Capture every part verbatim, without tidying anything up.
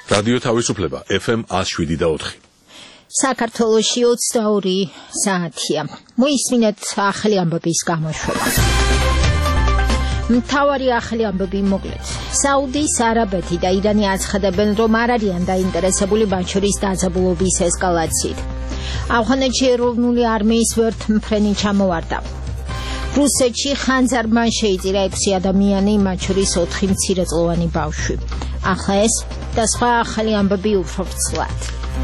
რადიო თავისუფლება ეფ ემ one oh seven და four. საქართველოში ოცდაორი საათია. მოისმინეთ ახალი ამბების გამოშვება. მთავარი ახალი ამბები მოკლედ. საუდის არაბეთი და ირანი აცხადებენ, რომ არ არიან დაინტერესებული მათ შორის დაძაბულობის ესკალაციით. ავღანეთში ეროვნული არმიის ვერთმფრენი ჩამოვარდა. რუსეთში ხანძარმა შეიწირა ექვსი ადამიანი, მათ შორის ოთხი მცირეწლოვანი ბავშვი. ახლა ეს და სხვა ახალი ამბები უფრო ვრცლად.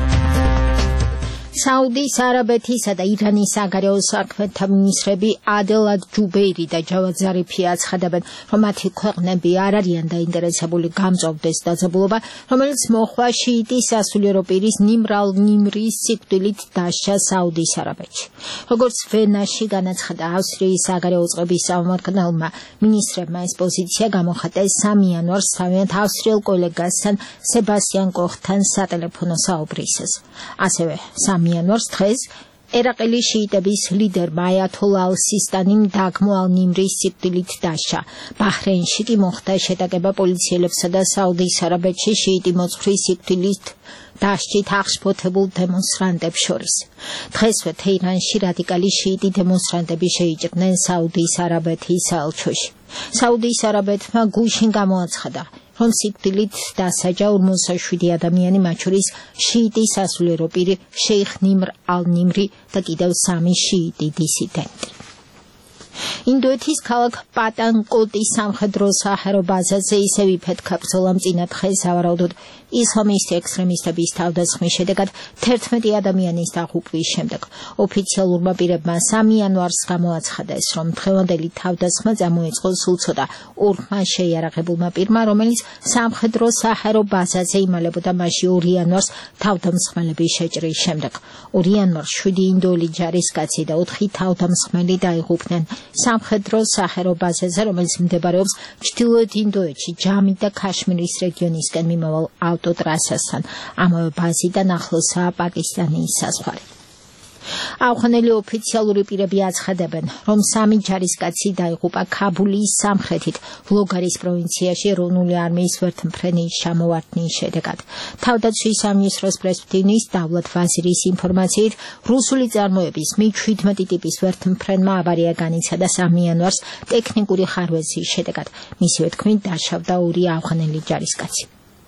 საუდის არაბეთისა და ირანის საგარეო საქმეთა მინისტრები ადელად ჯუბეირი და ჯავად ზარიფი აცხადებენ, რომ მათი ქვეყნები არ არიან დაინტერესებული გამწვავდეს დაძაბულობა, რომელიც მოხდა შიიტი სასულიერო პირის ნიმრ ალ-ნიმრის სიკვდილით დასჯა საუდის არაბეთში. როგორც ვენაში განაცხადა ავსტრიის საგარეო წყების წარმომადგენელმა მინისტრებმა, ეს პოზიცია გამოხატეს სამი იანვარს თავიანთ ავსტრიელ კოლეგასთან სებასტიან კოხთან სატელეფონო საუბრისას. ასევე იანვარს დღეს ერაყელი შიიტების ლიდერმა აიათოლა ალ-სისტანიმ დაგმო ალ-ნიმრის სიკვდილით დასჯა. ბაჰრეინში კი მოხდა შეტაკება პოლიციელებსა და საუდის არაბეთში შიიტი მოძღვრის სიკვდილით დასჯით აღშფოთებულ დემონსტრანტებს შორის. დღესვე თეირანში რადიკალი შიიტი დემონსტრანტები შეიჭრნენ საუდის არაბეთის საელჩოში. საუდის არაბეთმა გუშინ გამოაცხადა, რომ სიკვდილით დასაჯა ორმოცდაშვიდი ადამიანი, მათ შორის შიიტი სასულიერო პირი შეიხ ნიმრ ალ-ნიმრი და კიდევ სამი შიიტი დისიდენტი. ინდოეთის ქალაქ პატანკოტის სამხედრო საჰაერო ბაზაზე ისევ იფეთქა ბრძოლა მწინა დღეს, სავარაუდოდ ისლამისტი ექსტრემისტების თავდასხმის შედეგად თერთმეტი ადამიანის დაღუპვის შემდეგ. ოფიციალურმა პირებმა სამი იანვარს გამოაცხადეს, რომ დღევანდელი თავდასხმა წამოიწყო სულ ცოტა ორმა შეიარაღებულმა პირმა, რომელიც სამხედრო საჰაერო ბაზაზე იმალებოდა მასში ორი იანვარს თავდამსხმელების შეჭრის შემდეგ. ორი იანვარს შვიდი ინდოელი ჯარისკაცი და ოთხი თავდამსხმელი დაიღუპნენ სამხედრო საჰაერო ბაზაზე, რომელიც მდებარეობს ჩრდილოეთ ინდოეთში ჯამი და ქაშმირის რეგიონისკენ მიმავალ ავტოტრასასთან. ამავე ბაზიდან ახლოსაა პაკისტანის საზღვარი. ავღანელი ოფიციალური პირები აცხადებენ, რომ სამი ჯარისკაცი დაიღუპა ქაბულის სამხრეთით ლოგარის პროვინციაში ეროვნული არმიის ვერთმფრენის ჩამოვარდნის შედეგად. თავდაცვის სამინისტროს პრესვიტინის დავლათ ვაზირის ინფორმაციით, რუსული წარმოების მი შვიდმეტი ტიპის ვერთმფრენმა ავარია განიცადა სამი იანვარს ტექნიკური ხარვეზის შედეგად. მისივე თქმით, დაშავდა ორი ავღანელი ჯარისკაცი.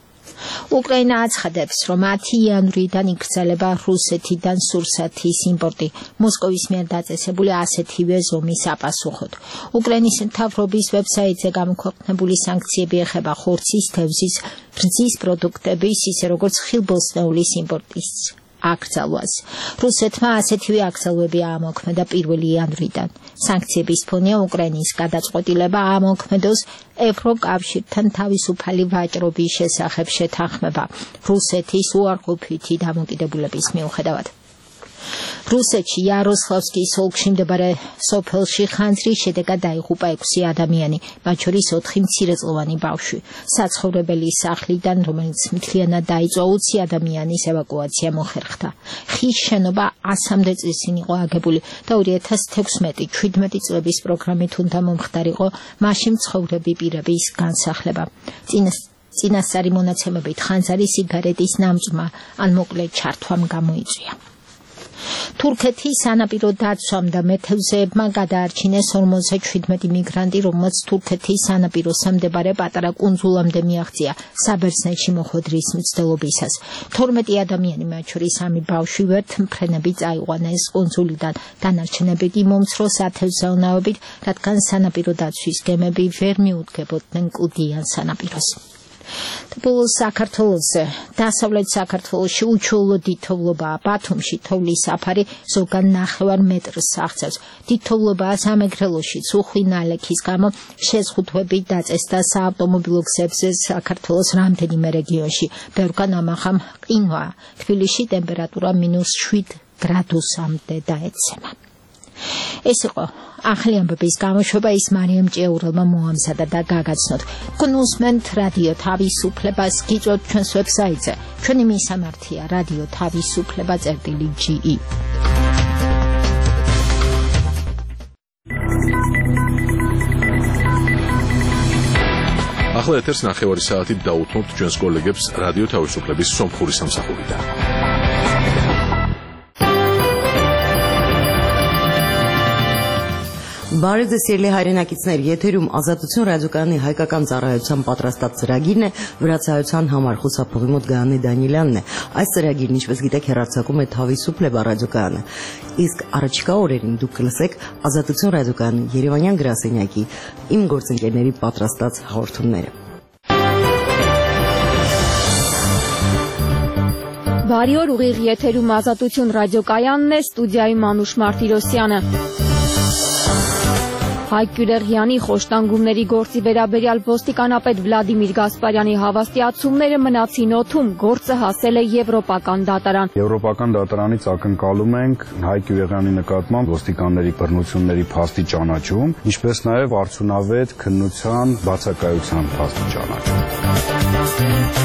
უკრაინა აცხადებს, რომ ათი იანვრიდან იკრძალება რუსეთიდან სურსათის იმპორტი მოსკოვის მიერ დაწესებული ასეთივე ზომის საპასუხოდ. უკრაინის მთავრობის ვებსაიტზე გამოქვეყნებული სანქციები ეხება ხორცის, თევზის, რძის პროდუქტების, ისე როგორც ხილბოსნეულის იმპორტის აკრძალვას. რუსეთმა ასეთივე აკრძალვები აამოქმედა პირველი იანვრიდან. სანქციების ფონია უკრაინის გადაწყვეტილება აამოქმედოს ევროკავშირთან თავისუფალი ვაჭრობის შესახებ შეთანხმება რუსეთის უარყოფითი დამოკიდებულების მიუხედავად. რუსეთში იაროსლავსკის ოლქში მდებარე სოფელში ხანძრის შედეგად დაიღუპა ექვსი ადამიანი, მათ შორის ოთხი მცირეწლოვანი ბავშვი. საცხოვრებელი სახლიდან, რომელიც მთლიანად დაიწვა, ოცი ადამიანის ევაკუაცია მოხერხდა. ხის შენობა ასამდე წლისინ იყო აგებული და ორი ათას თექვსმეტი შვიდმეტი წლების პროგრამით უნდა მომხდარიყო მასში მცხოვრები პირების განსახლება. წინასწარი მონაცემებით ხანძარი სიგარეტის ნამწვრმა ან მოკლედ ჩართვამ გამოიწვია. თურქეთის სანაპირო დაცვამ და მეთევზეებმა გადაარჩინეს ორმოცდაშვიდმეტი მიგრანტი, რომელსაც თურქეთის სანაპიროსა მდებარე პატარა კუნძულამდე მიაღწია საბერძნეთში მოხვედრის მცდელობისას. თორმეტი ადამიანი, მათ შორის სამი ბავშვი, ვერთმფრენები წაიყვანეს კუნძულიდან. დანარჩენები კი მომცრო სათევზაონავებით, რადგან სანაპირო დაცვის გემები ვერ მიუდგებოდნენ კლდიან სანაპიროს. ბოლოს საქართველოზე, დასავლეთ საქართველოში უჩვეულო დიდთოვლობაა. ბათუმში თოვლის საფარი ზოგან ნახევარ მეტრს აღწევს. დიდთოვლობაა სამეგრელოშიც. უხვი ნალექის გამო შეზღუდვები დაწესდა საავტომობილო გზებზე საქართველოს რამდენიმე რეგიონში. ბევრგან ამაღამ ყინვაა. თბილისში ტემპერატურა მინუს შვიდ გრადუსამდე დაეცემა. ეს იყო ახალი ამბების გამოშვება, ის მარიამ ჭიაურელმა მოამზადა და გაგაცნოთ. გნუსმენთ რადიო თავისუფლებას, გიწვევთ ჩვენს ვებსაიტზე. ჩვენი მისამართია რადიო თავისუფლება წერტილი ჯი ი. ახლა ეთერს ნახევარი საათით დაუთმობთ ჩვენს კოლეგებს რადიო თავისუფლების სომხური სამსახურიდან. Բարև ձեզ սիրելի հայրենակիցներ, եթերում Ազատություն ռադիոկայանի հայկական ծառայության պատրաստած ծրագիրն է, վրացայության համար խուսափողի մոտ Գայանե Դանիելյանն է։ Այս ծրագիրն, ինչպես գիտեք, հեռարձակում է Թավիսուփլեբա ռադիոկայանը։ Իսկ առաջիկա օրերին դուք կլսեք Ազատություն ռադիոկայանի Երևանյան գրասենյակի իմ գործընկերների պատրաստած հաղորդումները։ Բարի օր, ուղիղ եթերում Ազատություն ռադիոկայանն է, ստուդիայում Մանուշ Մարտիրոսյանը։ Հայկ Գյուլերյանի խոշտանգումների գործի վերաբերյալ ոստիկանապետ Վլադիմիր Գասպարյանի հավաստիացումները մնացին օդում, գործը հասել է Եվրոպական դատարան։ Եվրոպական դատարանից ակնկալում ենք Հայկ Գյուլերյանի նկատմամբ ոստիկանների բռնությունների փաստի ճանաչում, ինչպես նաև արդյունավետ քննության բացակայության փաստի ճանաչում։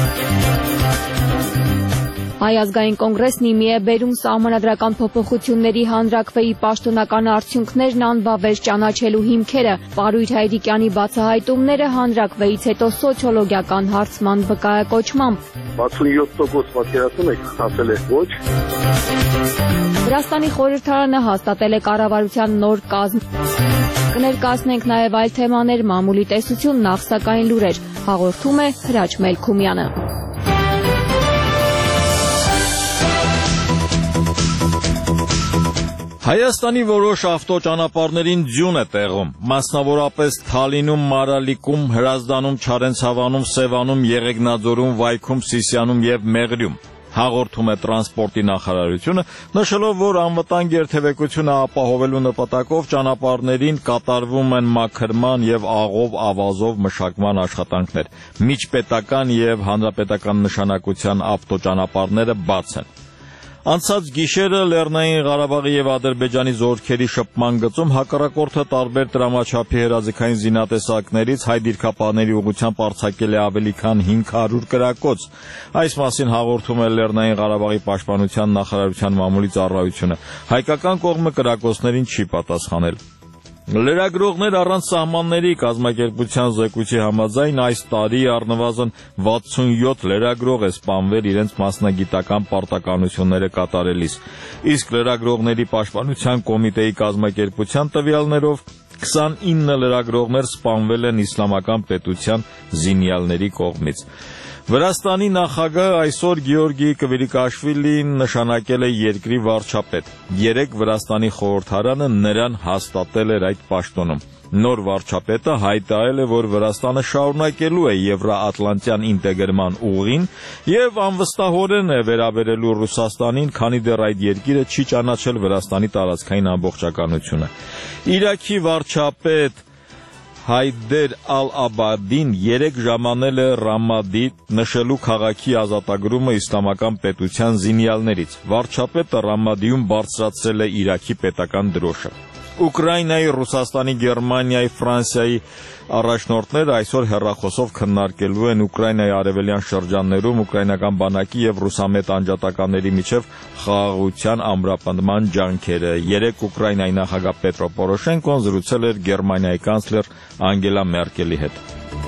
Հայ ազգային կոնգրեսն իմի է բերում սահմանադրական փոփոխությունների հանրակրվեի պաշտոնական արդյունքներն անվավեր ճանաչելու հիմքերը, Պարույր Հայրիկյանի բացահայտումները հանրակրվեից հետո սոցիոլոգիական հարցման վկայակոչմամբ։ վաթսունյոթ տոկոս պատկերացնում եք, ասել է ոչ։ Վրաստանի խորհրդարանը հաստատել է կառավարության նոր կազմ։ Կներկայացնենք նաև այլ թեմաներ, մամուլի տեսություն, նախ սակայն լուրեր, հաղորդում է Հրաչ Մելքումյանը։ Հայաստանի որոշ ավտոճանապարհներին ձյուն է տեղում, մասնավորապես Թալինում, Մարալիկում, Հրազդանում, Չարենցավանում, Սևանում, Եղեգնաձորում, Վայքում, Սիսիանում եւ Մեղրիում։ Հաղորդում է տրանսպորտի նախարարությունը, նշելով, որ անվտանգ երթևեկությունը ապահովելու նպատակով ճանապարհներին կատարվում են մաքրման եւ աղով ավազով մշակման աշխատանքներ։ Միջպետական եւ հանրապետական նշանակության ավտոճանապարհները բաց են։ Անցած գիշերը Լեռնային Ղարաբաղի եւ Ադրբեջանի զորքերի շփման գծում հակառակորդը տարբեր տրամաչափի հրաձգային զինատեսակներից հայ դիրքապահների ուղղությամբ արձակել է ավելի քան հինգ հարյուր կրակոց։ Այս մասին հաղորդում է Լեռնային Ղարաբաղի պաշտպանության նախարարության մամուլի ծառայությունը։ Հայկական կողմը կրակոցներին չի պատասխանել։ Լրագրողներ առանց սահմանների կազմակերպության զեկույցի համաձայն այս տարի առնվազն վաթսունյոթ լրագրող է սպանվել իրենց մասնագիտական պարտականությունները կատարելիս, իսկ լրագրողների պաշտպանության կոմիտեի կազմակերպության տվյալներով քսանինը լրագրողներ սպանվել են իսլամական պետության զինյալների կողմից։ Վրաստանի նախագահ այսօր Գեորգի Կվիրիկաշվիլին նշանակել է երկրի վարչապետ։ Երեկ Վրաստանի խորհրդարանը նրան հաստատել էր այդ պաշտոնում։ Նոր վարչապետը հայտարարել է, որ Վրաստանը շարունակելու է եվրոատլանտյան ինտեգրման ուղին եւ անվստահորեն է վերաբերելու Ռուսաստանին, քանի դեռ այդ երկիրը չի ճանաչել Վրաստանի տարածքային ամբողջականությունը։ Իրաքի վարչապետ Հայդեր Ալ-Աբադին երեք ժամանել է Ռամադի, նշելու քաղաքի ազատագրումը իսլամական պետության զինյալներից։ Վարչապետը Ռամադիում բարձրացրել է Իրաքի պետական դրոշը։ Ուկրաինայի, Ռուսաստանի, Գերմանիայի, Ֆրանսիայի առաջնորդները այսօր հեռախոսով քննարկելու են Ուկրաինայի արևելյան շրջաններում ուկրաինական բանակի եւ ռուսամետ անջատականների միջև խաղաղության ամրապնդման ջանքերը։ Երեկ Ուկրաինայի նախագահ Պետրո Պորոշենկոն զրուցել էր Գերմանիայի կանցլեր Անգելա Մերկելի հետ։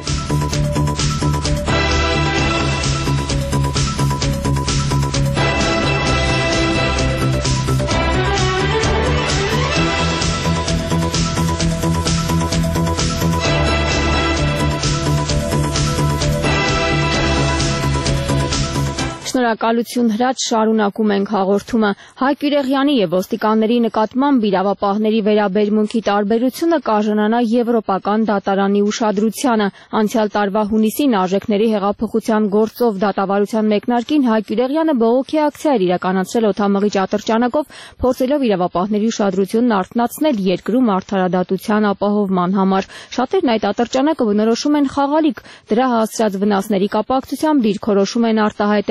Շնորհակալություն Հրաչ, շարունակում ենք հաղորդումը։ Հայկ Գյուլերյանի եւ ոստիկանների նկատմամբ իրավապահների վերաբերմունքի տարբերությունը կարժանանա Եվրոպական դատարանի ուշադրությանը։ Անցյալ տարվա հունիսին արժեքների հեղափոխության գործով դատավարության մեկնարկին Հայկ Գյուլերյանը բողոքի ակցիա էր իրականացրել օդամղիչ ատրճանակով, փորձելով իրավապահների ուշադրությունն արթնացնել երկրում արդարադատության ապահովման համար։ Շատերն այդ ատրճանակը բնորոշում են խաղալիք, դրա հասցրած վնասների կապակցությամբ դիրքորոշում են արտահայտել նախ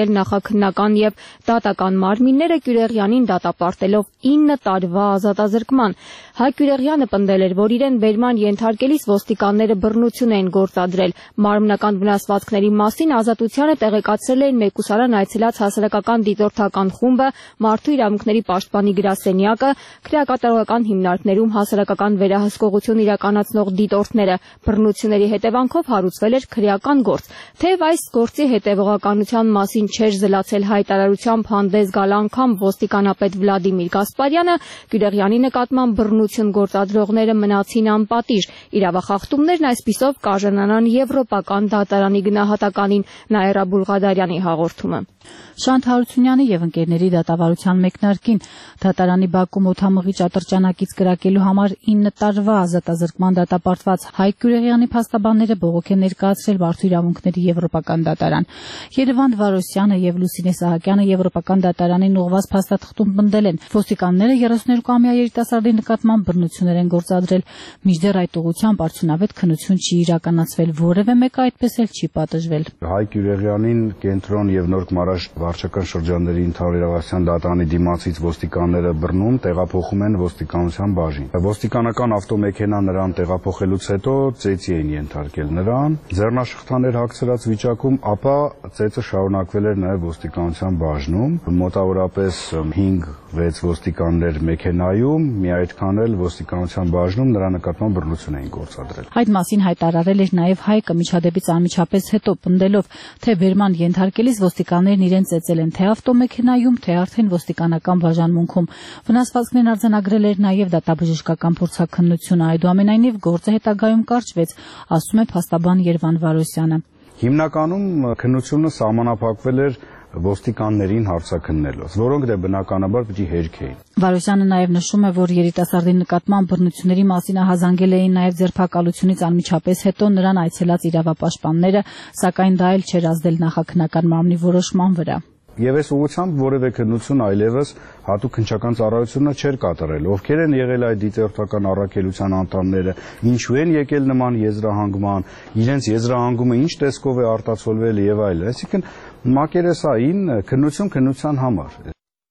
նախաքննական եւ դատական մարմինները Կյուրեղյանին դատապարտելով ինը տարվա ազատազրկման։ Հայկ Կյուրեղյանը պնդել էր, որ իրեն բերման ենթարկելիս ոստիկանները բռնություն էին գործադրել։ Մարմնական վնասվածքների մասին ազատությանը տեղեկացրել էին մեկուսարան այցելած հասարակական դիտորդական խումբը, Մարդու իրավունքների պաշտպանի գրասենյակը, քրեակատարողական հիմնարկներում հասարակական վերահսկողություն իրականացնող դիտորդները։ Բռնությունների հետևանքով հարուցվել էր քրեական գործ։ Թեև այս գործի հետևողականության մասին չէր զլացել հայտարարությամբ հանդես գալ անգամ ոստիկանապետ Վլադիմիր Գասպարյանը, Կյուրեղյանի նկատմամբ բռնություն գործադրողները մնացին անպատիժ։ Իրավախախտումներն այսպիսով կարժանանան Եվրոպական դատարանի գնահատականին։ Նաիրա Բուլղադարյանի հաղորդումը։ Շանթ Հարությունյանի եւ ընկերների դատավարության մեկնարկին դատարանի Բաքվում օդամղիչ ատրճանակից կրակելու համար ինը տարվա ազատազրկման դատապարտված Հայկ Կյուրեղյանի փաստաբանները բողոք են ներկայացրել Մարդու իրավունքների Եվրոպական դատարան։ Երևանդ Վարոսյանը եւ Լուսինե Սահակյանը Եվրոպական դատարանին ուղղված փաստաթղթում պնդել են, ոստիկանները երեսունյոթ-ամյա երիտասարդի նկատմամբ բռնություններ են գործադրել, մինչդեռ այդ ուղղությամբ արդյունավետ քննություն չի իրականացվել, որևէ մեկը այդպես էլ չի պատժվել։ Հայկ Կյուրեղյանին կենտրոն եւ Նոր Մարաշ վարչական շրջանների ընդհանրավարության դատարանի դիմացից ոստիկանները բռնում, տեղափոխում են ոստիկանության բաժին։ Ոստիկանական ավտոմեքենա նրան տեղափոխելուց հետո ծեծի էին ենթարկել նրան, ձեռնաշղթաներ հագցրած վիճակում, ապա ծեծը շարունակվել էր նաև ոստիկանության բաժնում, մոտավորապես հինգ-վեց ոստիկաններ մեքենայում, մի այդքան էլ ոստիկանության բաժնում նրա նկատմամբ բռնություն էին գործադրել։ Այդ մասին հայտարարել էր նաև Հայկը միջադեպից անմիջապես հետո, պնդելով, թե բերման ենթարկելիս ոստիկաններն իրեն ծեծել են թե ավտոմեքենայում, թե արդեն ոստիկանական բաժանմունքում։ Վնասվածքներն արձանագրել էր նաև դատաբժշկական փորձաքննությունը, այդուամենայնիվ գործը հետագայում կարճվեց, ասում է փաստաբան Երվանդ Վարոսյանը։ Հիմնականում քննությունը սահմանափակվել էր ոստիկաններին հարցաքննելով, որոնք դե բնականաբար պիտի հերքեին։ Վարոսյանը նաև նշում է, որ երիտասարդի նկատմամբ բռնությունների մասին ահազանգել էին նաև ձերբակալությունից անմիջապես հետո նրան այցելած իրավապաշտպանները, սակայն դա էլ չէր ազդել նախաքննական մարմնի որոշման վրա։ Եվ այս ուղղությամբ որևէ քննություն այլևս հատուկ քննչական ծառայությունը չէր կատարել։ Ովքեր են եղել այդ դիտորդական առաքելության անդամները, ինչու են եկել նման եզրահանգման, իրենց եզրահանգումը ինչ տեսքով է արտացոլվել եւ այլն։ Այսինքն մակերեսային քննություն քննության համար։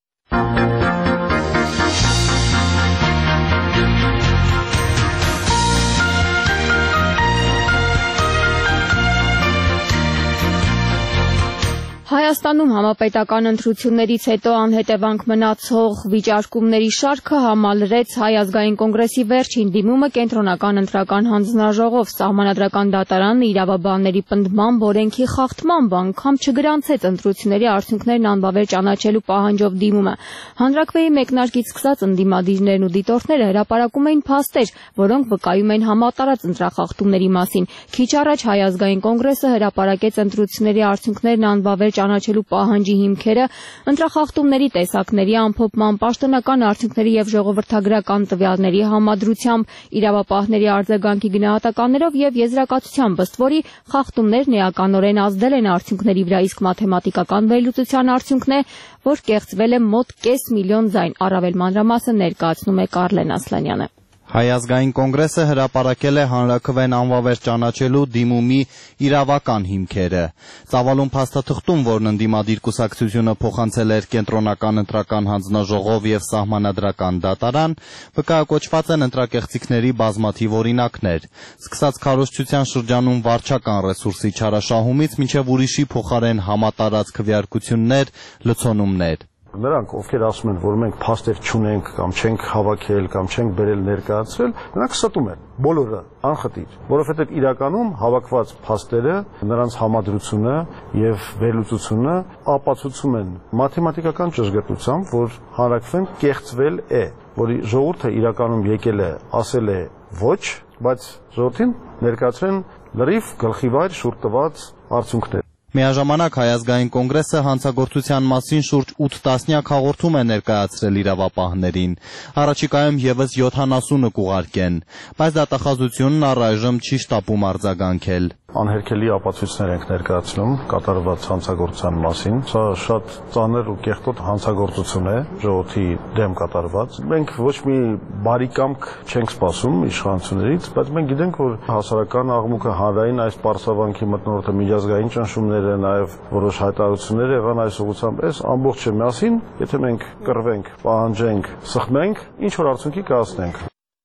Հայաստանում համապետական ընտրություններից հետո անհետևանք մնացող վիճարկումների շարքը համալրեց Հայ ազգային կոնգրեսի վերջին դիմումը կենտրոնական ընտրական հանձնաժողով։ Սահմանադրական դատարանն իրավաբանների պնդմամբ օրենքի խախտմամբ անգամ չգրանցեց ընտրությունների արդյունքներն անբավեր ճանաչելու պահանջով դիմումը։ Հանրաքվեի մեկնարկից սկսած ընդդիմադիրներն ու դիտորդները հրապարակում էին փաստեր, որոնք վկայում են համատարած ընտրախախտումների մասին։ Քիչ առաջ Հայ ազգային կոնգրեսը հրապարակեց ընտրությունների արդյունքներն անբավեր ճանաչելու պահանջի հիմքերը, ընտրախախտումների տեսակների ամփոփման, պաշտոնական արդյունքների եւ ժողովրդագրական տվյալների համադրությամբ, իրավապահների արձագանքի գնահատականներով եւ եզրակացությամբ, ըստ որի խախտումներն էականորեն ազդել են արդյունքների վրա, իսկ մաթեմատիկական վերլուծության արդյունքն է, որ կեղծվել է մոտ կես միլիոն ձայն։ Առավել մանրամասը ներկայացնում է Կարլեն Ասլանյանը։ Հայ ազգային կոնգրեսը հրապարակել է հանրաքվեն անվավեր ճանաչելու դիմումի իրավական հիմքերը։ Ծավալուն փաստաթղթում, որն ընդդիմադիր կուսակցությունը փոխանցել էր կենտրոնական ընտրական հանձնաժողով եւ սահմանադրական դատարան, վկայակոչված են ընտրակեղծիքների բազմաթիվ օրինակներ, սկսած քարոզչության շրջանում վարչական ռեսուրսի չարաշահումից մինչեւ ուրիշի փոխարեն համատարած քվեարկություններ, լցոնումներ։ Նրանք, ովքեր ասում են, որ մենք փաստեր չունենք կամ չենք հավաքել կամ չենք բերել ներկայացրել, նրանք ստում են բոլորը անխտիր, որովհետև իրականում հավաքված փաստերը, նրանց համադրությունը եւ վերլուծությունը ապացուցում են մաթեմատիկական ճշգրտությամբ, որ հանրաքվեն կեղծվել է, որի ժողովուրդը իրականում եկել է, ասել է ոչ, բայց ժողովրդին ներկայացրեն լրիվ գլխիվայր շուրջ տված արդյունքներ։ Միաժամանակ Հայ ազգային կոնգրեսը հանցագործության մասին շուրջ ութ տասնյակ հաղորդում է ներկայացրել իրավապահներին։ Առաջիկայում եւս յոթանասունը կուղարկեն, բայց դատախազությունն առայժմ չի շտապում արձագանքել։ Անհերքելի ապացույցներ ենք ներկայացնում կատարված հանցագործության մասին։ Սա շատ ծանր ու կեղտոտ հանցագործություն է ժողովրդի դեմ կատարված։ Մենք ոչ մի բարի կամք չենք սպասում իշխանություններից, բայց մենք գիտենք, որ հասարակական աղմուկը հանրային այս պարսավանքի մթնոլորտը միջազգային ճնշումները, նաև որոշ հայտարարություններ եղան այս ուղղությամբ, այս ամբողջը միասին, եթե մենք կռվենք, պահանջենք, սխմենք, ինչ որ արդյունքի կհասնենք։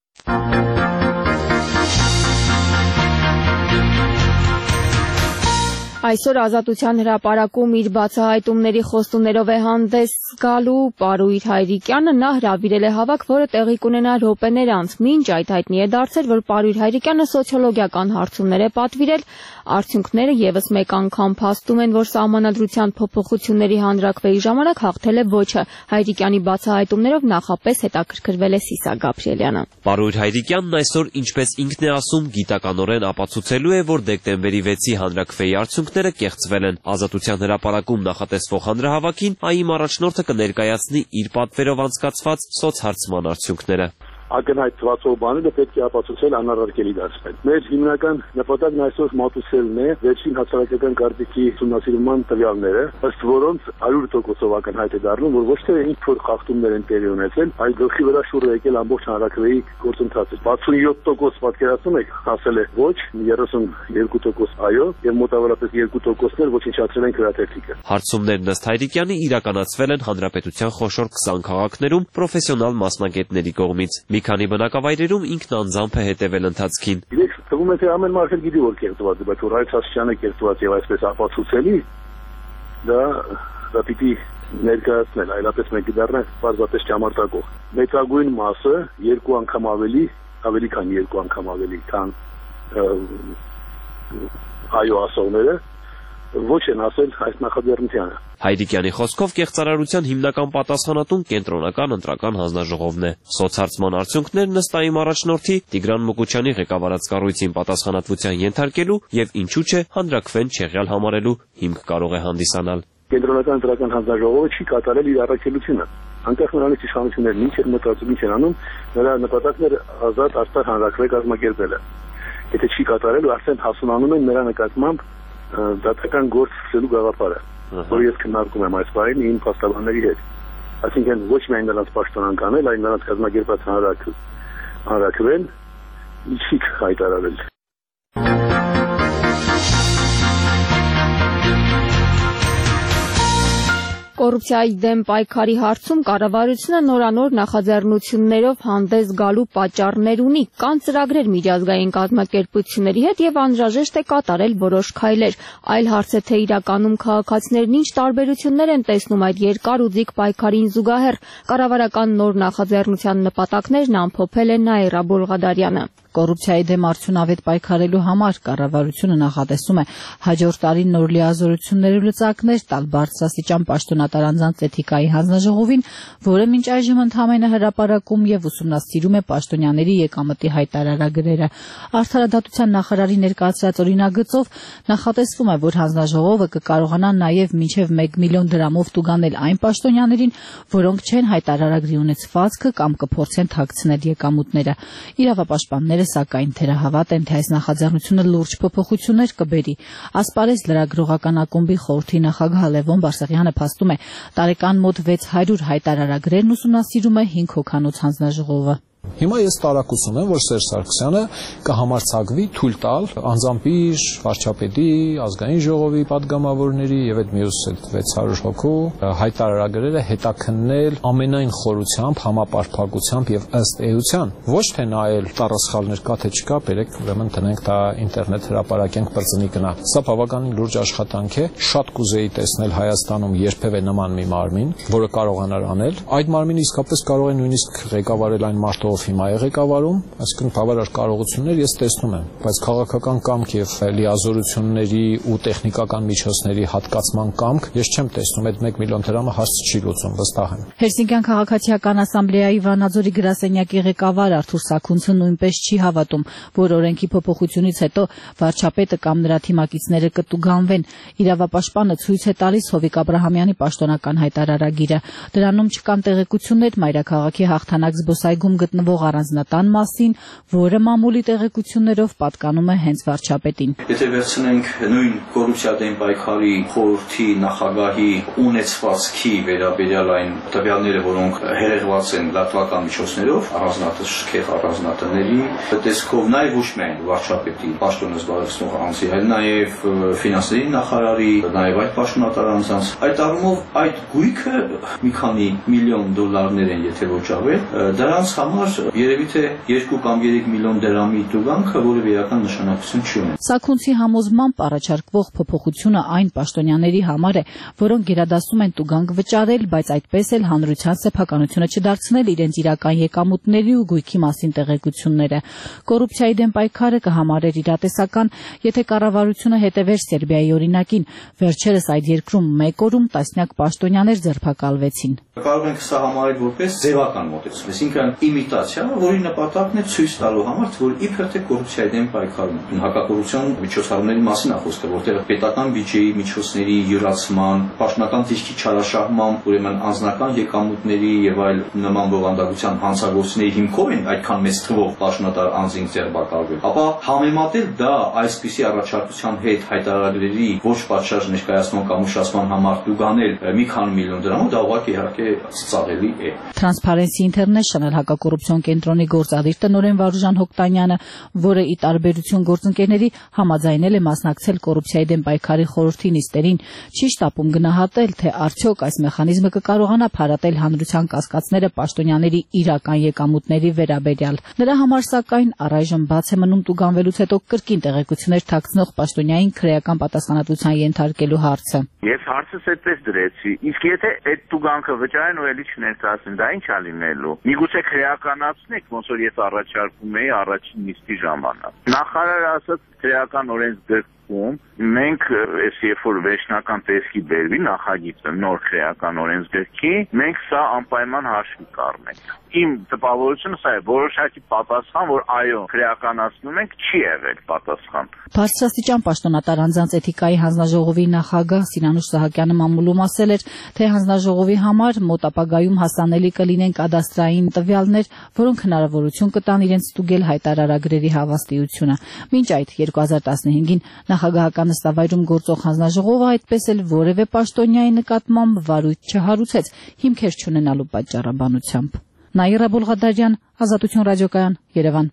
Այսօր Ազատության հրապարակում իր բացահայտումների խոստումներով է հանդես գալու Պարույր Հայրիկյանը, նա հրավիրել է հավաք, որը տեղի կունենա րոպեներ անց։ Մինչ այդ հայտնի է դարձել, որ Պարույր Հայրիկյանը սոցիոլոգիական հարցումներ է պատվիրել, արդյունքները եւս մեկ անգամ փաստում են, որ Սահմանադրության փոփոխությունների հանրաքվեի ժամանակ հաղթել է ոչը։ Հայրիկյանի բացահայտումներով նախապես հետաքրքրվել է Սիսա Գաբրիելյանը։ Պարույր Հայրիկյանն այսօր, ինչպես ինքն է ասում, գիտականորեն ապացուցելու է, որ դեկտեմբերի վեցի հանրաքվեի արդյունքները կեղծվել են։ Ազատության հրապարակում նախատեսվող հանրահավաքին ԱԻ-մ առաջնորդը կներկայացնի իր պատվերով անցկացված սոցհարցման արդյունքները։ Ակնհայտ թվացող բաները պետք է ապացուցել անառարկելի դարձնել։ Մեր հիմնական նպատակն այսօր մատուցելն է վերջին հասարակական կարգի ուսումնասիրման տվյալները, ըստ որոնց հարյուր տոկոսով ակնհայտ է դառնում, որ ոչ թե ինչ որ խախտումներ են տեղի ունեցել, այլ գլխի վրա շուռ է եկել ամբողջ հանրաքվեի գործընթացը։ վաթսունյոթ տոկոս պատկերացնում եք, ասել է ոչ, երեսունյոթ տոկոս այո, եւ մոտավորապես երկու տոկոսներ ոչնչացրել են քրատերթիկը։ Հարցումներն ըստ Հայրիկյանի իրականացվել են հանրապետության խոշոր քսան քաղաքներում պրոֆեսիոնալ մասնագետների կողմից։ Մի քանի բնակավայրերում ինքն անձամբ է հետևել ընթացքին։ Գիտեք, թվում է թե ամեն մարդ գիտի որ կեղծված է, բայց որ այս հասարականը կեղծված եւ այսպես ապացուցելի, դա դա պիտի ներկայացնել, այլապես մենք դառնանք պարզապես ճամարտակող։ Մեծագույն մասը երկու անգամ ավելի, ավելի քան երկու անգամ ավելի, քան այո ասողները ոչ են ասել այս նախաձեռնությանը։ Հայրիկյանի խոսքով կեղծարարության հիմնական պատասխանատուն կենտրոնական ընտրական հանձնաժողովն է։ Սոցհարցման արդյունքներն ըստ ԱԻ-մ առաջնորդի Տիգրան Մուկուչյանի ղեկավարած կառույցին պատասխանատվության ենթարկելու եւ ինչու՞ չէ հանրաքվեն չեղյալ համարելու հիմք կարող է հանդիսանալ։ Կենտրոնական ընտրական հանձնաժողովը չի կատարել իր առաքելությունը։ Անկախ նրանից իշխանություններն ինչ են մտածում, ինչ են անում, նրա նպատակն էր ազատ Արցախ հանրաքվե կազմակերպելը։ Եթե չի կատարել, արդեն հասունանում են նրա նկատմամբ դատական գործ սկսելու գաղափարը, որը ես քննարկում եմ այս բանին իմ փաստաբանների հետ։ Այսինքն ոչ միայն նրանց պաշտոնան կանել, այլ նրանց կազմակերպած հանրաքվեն չի հայտարարել։ Կոռուպցիայի դեմ պայքարի հարցում կառավարությունը նորանոր նախաձեռնություններով հանդես գալու պատճառներ ունի, կան ծրագրեր միջազգային կազմակերպությունների հետ եւ անհրաժեշտ է կատարել որոշ քայլեր։ Այլ հարց է, թե իրականում քաղաքացիներն ինչ տարբերություններ են տեսնում այդ երկար ու ձիգ պայքարին զուգահեռ։ Կառավարական նոր նախաձեռնության նպատակներն ամփոփել է Նաիրա Բոլղադարյանը։ Կոռուպցիայի դեմ արդյունավետ պայքարելու համար կառավարությունը նախատեսում է հաջորդ տարի նոր լիազորություններ ու լծակներ տալ բարձրաստիճան պաշտոնատար անձանց էթիկայի հանձնաժողովին, որը մինչ այժմ ընդհանրապես հրապարակում եւ ուսումնասիրում է պաշտոնյաների եկամտի հայտարարագրերը։ Արդարադատության նախարարի ներկայացրած օրինագծով նախատեսվում է, որ հանձնաժողովը կկարողանա նաեւ մինչեւ մեկ միլիոն դրամով տուգանել այն պաշտոնյաներին, որոնք չեն հայտարարագրի ունեցվածքը կամ կփորձեն թաքցնել եկամուտները։ Իրավապաշտպանները սակայն թերահավատ են, թե այս նախաձեռնությունը լուրջ փոփոխություններ կբերի։ Ասպարեզ լրագրողական ակումբի խորհրդի նախագահ Լևոն Բարսեղյանը փաստում է, տարեկան մոտ վեց հարյուր հայտարարագրերն ուսումնասիրում է հինգ հոգանոց հանձնաժողովը։ Հիմա ես տարակուսում եմ, որ Սերժ Սարգսյանը կհամարձակվի թույլ տալ անձամբիր վարչապետի, ազգային ժողովի падգամավորների եւ այդ մյուս վեց հարյուր հոգու հայտարարագրերը հետաքննել ամենայն խորությամբ, համապարփակությամբ եւ ըստ էության։ Ոչ թե նայել տառասխալներ կա թե չկա, բերեք ուրեմն տնենք դա ինտերնետ հրապարակենք բրծնի գնա։ Սա բավականին լուրջ աշխատանք է։ Շատ կուզեի տեսնել Հայաստանում երբևէ նման մի մարմին, որը կարողանար անել։ Այդ մարմինը իսկապես կարող է նույնիսկ ղեկավարել այն մարդը, հիմա է ղեկավարում, այսինքն բավարար կարողություններ ես տեսնում եմ, բայց քաղաքական կամք եւ լիազորությունների ու տեխնիկական միջոցների հատկացման կամք ես չեմ տեսնում, այդ մեկ միլիոն դրամը հաստ չի լուծում, վստահ եմ։ Հելսինկյան քաղաքացիական ասամբլեայի Վանաձորի գրասենյակի ղեկավար Արթուր Սաքունցը նույնպես չի հավատում, որ օրենքի փոփոխությունից հետո վարչապետը կամ նրա թիմակիցները կտուգանվեն։ Իրավապաշտպանը ցույց է տալիս Հովիկ Աբրահամյանի պաշտոնական հայտարարագիրը։ Դրանում չկան տեղեկություններ մայրաքաղաքի հաղթանակ զբոսայգում գտնվող գտնվող առանձնատան մասին, որը մամուլի տեղեկություններով պատկանում է հենց վարչապետին։ Եթե վերցնենք նույն կոռուպցիա դեմ պայքարի խորհրդի նախագահի ունեցվածքի վերաբերյալ այն տվյալները, որոնք հերեղված են լրատվական միջոցներով, առանձնատշքեղ առանձնատների տեսքով, նաև ոչ միայն վարչապետի պաշտոնը զբաղեցնող անձի, այլ նաև ֆինանսների նախարարի, նաև այդ պաշտոնատար անձանց, այդ առումով այդ գույքը մի քանի միլիոն դոլարներ են, եթե ոչ ավել, դրանց համար երևի թե երկու կամ երեք միլիոն դրամի տուգանքը որևէ իրական նշանակություն չի ունի։ Սաքունցի համոզմամբ առաջարկվող փոփոխությունը այն պաշտոնյաների համար է, որոնք գերադասում են տուգանք վճարել, բայց այդպես էլ հանրության սեփականությունը չդարձնել իրենց իրական եկամուտների ու գույքի մասին տեղեկությունները։ Կոռուպցիայի դեմ պայքարը կհամարեր իրատեսական, եթե կառավարությունը հետևեր Սերբիայի օրինակին։ Վերջերս այդ երկրում մեկ օրում տասնյակ պաշտոնյաներ ձերբակալվեցին։ Կարող ենք սա համարել որպես ձևական մոտեցում, այսինքն իմիտացիա, որի նպատակն է ցույց տալու համար, որ իբր թե կոռուպցիայի դեմ պայքարում հակակոռուպցիոն միջոցառումների մասին է խոսքը, որտեղ պետական բյուջեի միջոցների յուրացման, պաշտոնական դիրքի չարաշահման, ուրեմն անձնական եկամուտների եւ այլ նման բովանդակության հանցագործությունների հիմքով են այդքան մեծ թվով պաշտոնատար անձինք ձերբակալվել, ապա համեմատել դա այսպիսի առաջարկության հետ հայտարարագրերի ոչ պատշաճ ներկայացման կամ ուշացման համար տուգանել մի քանի միլիոն դրամով, դա ուղղակի իհարկե ծիծաղելի է։ Transparency International հակակոռուպցիոն կենտրոնի գործադիր տնօրեն Վարուժան Հոկտանյանը, որը ի տարբերություն գործընկերների համաձայնել է մասնակցել կոռուպցիայի դեմ պայքարի խորհրդի նիստերին, չի շտապում գնահատել, թե արդյոք այս մեխանիզմը կկարողանա փարատել հանրության կասկածները պաշտոնյաների իրական եկամուտների վերաբերյալ։ Նրա համար սակայն առայժմ բաց է մնում տուգանվելուց հետո կրկին տեղեկություններ թաքցնող պաշտոնյային քրեական պատասխանատվության ենթարկելու հարցը։ Ես հարցս այդպես դրեցի, իսկ եթե այդ տուգանքը վճարեն ու էլի չներկայացնեն, դա ինչ է լինելու։ Միգուցե քրեականացնեք, ոնց որ ես առաջարկում էի առաջին նիստի ժամանակ։ Նախարարը ասաց քրեական օրենսգրքում մենք այս երբ որ վերջնական տեսքի բերվի նախագիծը նոր քրեական օրենսգրքի, մենք սա անպայման հաշվի կառնենք։ Իմ տպավորությունը սա է, որոշակի պատասխան, որ այո, քրեականացնում ենք, չի եղել պատասխան։ Բարձրաստիճան պաշտոնատար անձանց էթիկայի հանձնաժողովի նախագահ Սինանուշ Սահակյանը մամուլում ասել էր, թե հանձնաժողովի համար մոտ ապագայում հասանելի կլինեն կադաստրային տվյալներ, որոնք հնարավորություն կտան իրենց ստուգել հայտարարագրերի հավաստիությունը։ Մինչ այդ երկու հազար տասնհինգին նախագահական նստավայրում գործող հանձնաժողովը այդպես էլ որևէ պաշտոնյայի նկատմամբ վարույթ չհարուցեց հիմքեր չունենալու պատճառաբանությամբ։ Նաիրա Բոլղադարյան, Ազատություն ռադիոկայան, Երևան։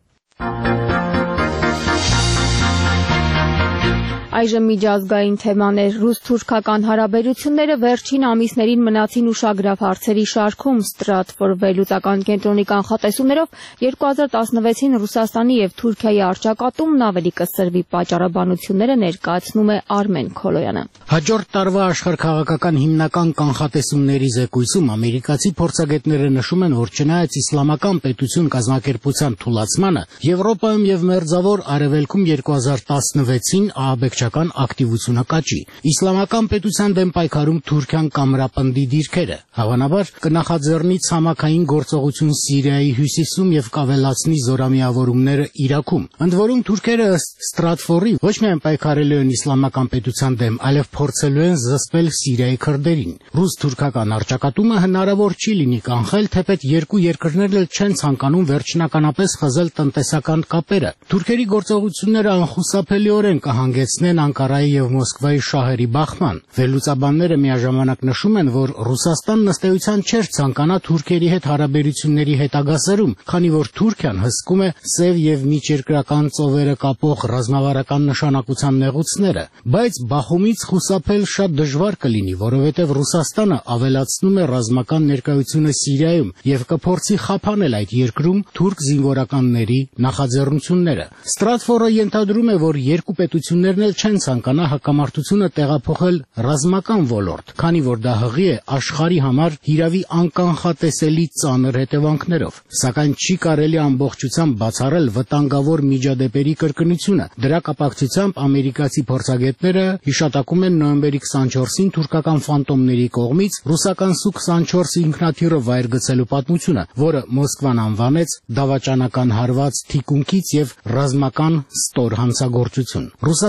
Այժմ միջազգային թեմաներ։ Ռուս-թուրքական հարաբերությունները վերջին ամիսներին մնացին ուշագրավ հարցերի շարքում։ Stratfor վերլուծական կենտրոնի կանխատեսումներով երկու հազար տասնվեցին Ռուսաստանի եւ Թուրքիայի առճակատումն ավելի կսրվի պատճառաբանությունները ներկայացնում է Արմեն Քոլոյանը։ Հաջորդ տարվա աշխարհքաղաքական հիմնական կանխատեսումների զեկույցում ամերիկացի փորձագետները նշում են, որ չնայած իսլամական պետություն կազմակերպության թուլացմանը, Եվրոպայում եւ Մերձավոր Արևելքում երկու հազար տասնվեցին ահաբեկչական ակտիվությունը կաճի։ Իսլամական պետության դեմ պայքարում Թուրքիան կամրապնդի դիրքերը, հավանաբար կնախաձեռնի ցամաքային գործողություն Սիրիայի հյուսիսում եւ կավելացնի զորամիավորումները Իրաքում։ Ընդ որում թուրքերը ըստ Stratfor-ի ոչ միայն պայքարելու են իսլամական պետության դեմ, այլև փորձելու են զսպել Սիրիայի քրդերին։ Ռուս-թուրքական առճակատումը հնարավոր չի լինի կանխել, թեպետ երկու երկրներն էլ չեն ցանկանում վերջնականապես խզել տնտեսական կապերը։ Թուրքերի գործողությունները անխուսափելիորեն կհանգեցնեն Անկարայի եւ Մոսկվայի շահերի բախման։ Վերլուծաբանները միաժամանակ նշում են, որ Ռուսաստանն ըստ էության չէր ցանկանա թուրքերի հետ հարաբերությունների հետագա սրում, քանի որ Թուրքիան հսկում է Սև եւ Միջերկրական ծովերը կապող ռազմավարական նշանակության նեղուցները, բայց Բախումից խուսափել շատ դժվար կլինի, որովհետեւ Ռուսաստանը ավելացնում է ռազմական ներկայությունը Սիրիայում եւ կփորձի խափանել այդ երկրում թուրք զինվորականների նախաձեռնությունները։ Stratfor-ը ենթադրում է, որ երկու պետություններն էլ չեն ցանկանա հակամարտությունը տեղափոխել ռազմական ոլորտ, քանի որ դա հղի է աշխարհի համար հիրավի անկանխատեսելի ծանր հետևանքներով։ Սակայն չի կարելի ամբողջությամբ բացառել վտանգավոր միջադեպերի կրկնությունը։ Դրա կապակցությամբ ամերիկացի փորձագետները հիշատակում են նոյեմբերի քսանչորսին թուրքական ֆանտոմների կողմից ռուսական Սու քսանչորս ինքնաթիռը վայր գցելու պատմությունը, որը Մոսկվան անվանեց դավաճանական հարված թիկունքից եւ ռազմական ստոր հանցագործություն։ Ռուսաստանի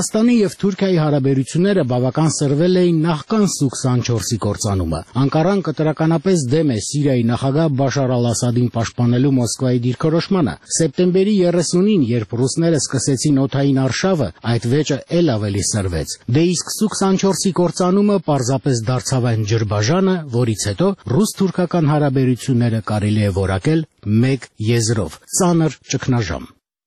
եւ Թուրքիայի հարաբերությունները բավական սրվել էին նախքան Սու քսանչորսի կործանումը։ Անկարան կտրականապես դեմ է Սիրիայի նախագահ Բաշար Ալ-Ասադին պաշտպանելու Մոսկվայի դիրքորոշմանը։ Սեպտեմբերի երեսունին, երբ ռուսները սկսեցին օդային արշավը, այդ վեճը էլ ավելի սրվեց։ Դե իսկ Սու քսանչորսի կործանումը պարզապես դարձավ այն ջրբաժանը, որից հետո ռուս-թուրքական հարաբերությունները կարելի է որակել մեկ եզրով՝ ծանր ճգնաժամ։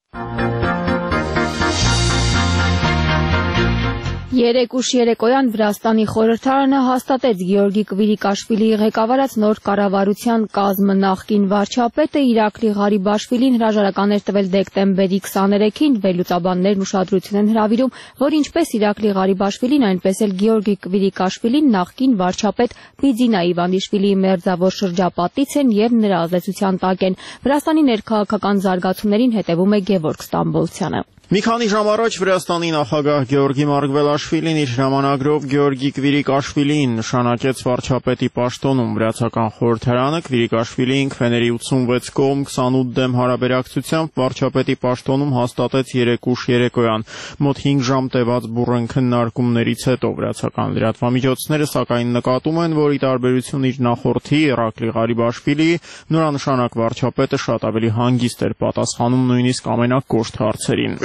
Երեկ ուշ երեկոյան Վրաստանի խորհրդարանը հաստատեց Գեորգի Կվիրիկաշվիլիի ղեկավարած նոր կառավարության կազմը։ Նախկին վարչապետը Իրակլի Ղարիբաշվիլին հրաժարական էր տվել դեկտեմբերի քսաներեքին։ Վերլուծաբաններն ուշադրություն են հրավիրում, որ ինչպես Իրակլի Ղարիբաշվիլին, այնպես էլ Գեորգի Կվիրիկաշվիլին նախկին վարչապետ Բիձինա Իվանիշվիլիի մերձավոր շրջապատից են եւ նրա ազդեցության տակ են։ Վրաստանի ներքաղաքական զարգացումներին հետևում է Գևորգ Ստամբոլցյանը։ Մի քանի ժամ առաջ Վրաստանի նախագահ Գեորգի Մարգվելաշվիլին իր հրամանագրով Գեորգի Կվիրիկաշվիլիին նշանակեց վարչապետի պաշտոնում։ Վրացական խորհրդարանը Կվիրիկաշվիլիին քվեների ութսունվեց կողմ քսանութ դեմ հարաբերակցությամբ վարչապետի պաշտոնում հաստատեց երեկ ուշ երեկոյան։ Մոտ հինգ ժամ տևած բուռն քննարկումներից հետո վրացական լրատվամիջոցները սակայն նկատում են, որ ի տարբերություն իր նախորդի Իրակլի Ղարիբաշվիլիի, նորանշանակ վարչապետը շատ ավելի հանգիստ էր պատասխանում նույնիսկ ամենակոշտ հարցերին։